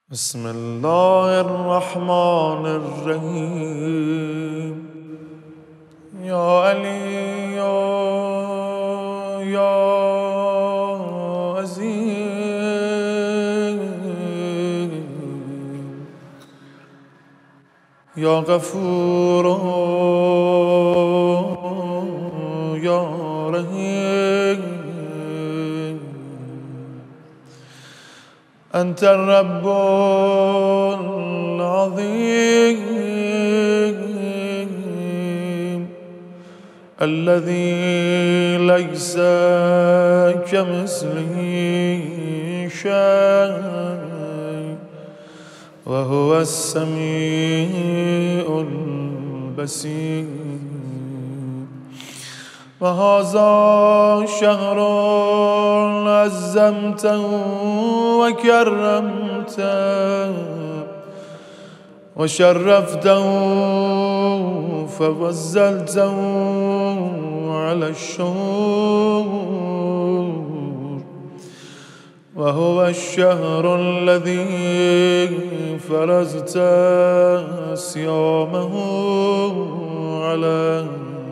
بسم الله الرحمن الرحيم. يا علي يا عزيز يا غفور يا رحيم. أنت الرب العظيم الذي ليس كمثله شيء وهو السميع البصير. وهذا شهر عزمته وكرمته وشرفته ففضلته على الشهور، وهو الشهر الذي فرضت صيامه عليه،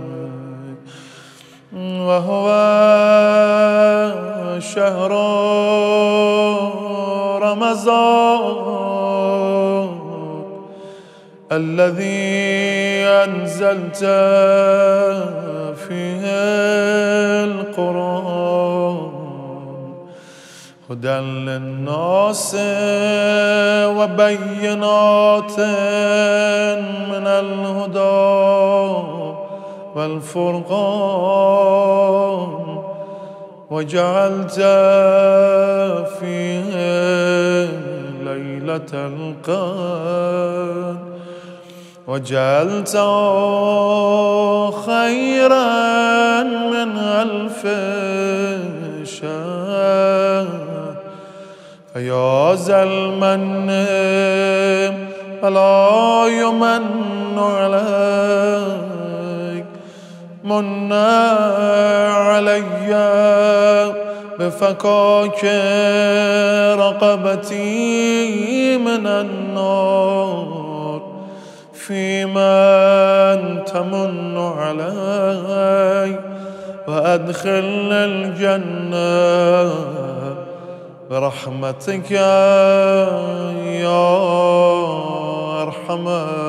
وهو شهر رمضان الذي أنزلت فيه القرآن هدى للناس وبينات من الهدى والفرقان، وجعلت فيه ليلة القدر وجعلته خيرا من 1000 شهر. فيا ذا المن فلا يمن عليك، من علي بفكاك رقبتي من النار، فيمن تمن علي وأدخل الجنة برحمتك يا أرحم